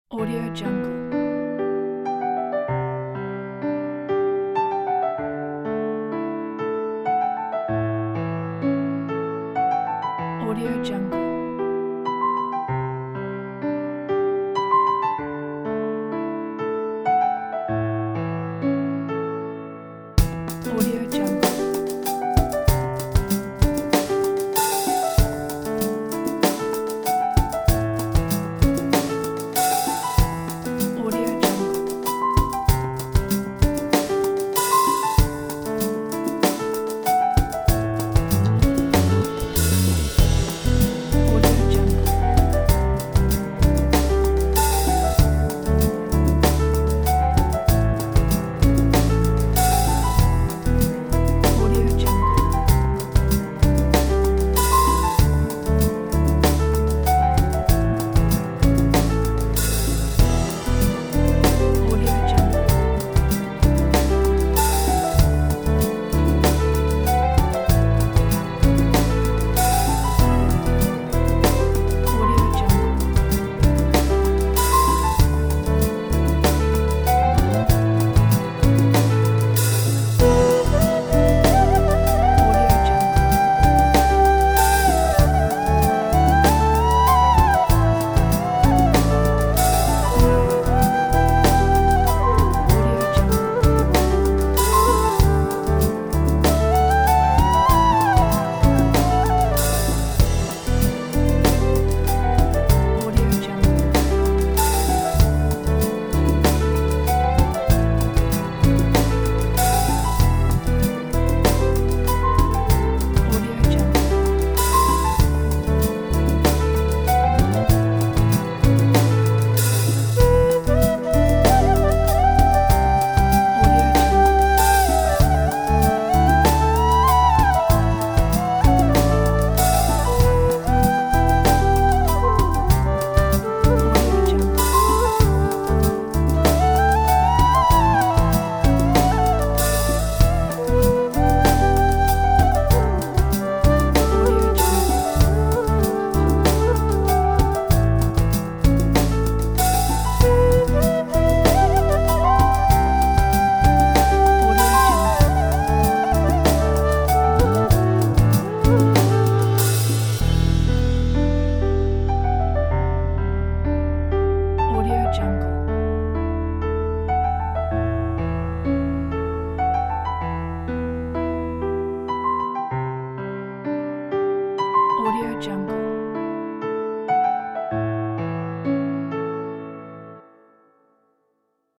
Audio Jungle. Audio Jungle. Audio Jungle. Audio Jungle. Audio Jungle. Audio Jungle. Audio Jungle. Audio Jungle. Audio Jungle. Audio Jungle. Audio Jungle. Audio Jungle. Audio Jungle. Audio Jungle. Audio Jungle. Audio Jungle. Audio Jungle.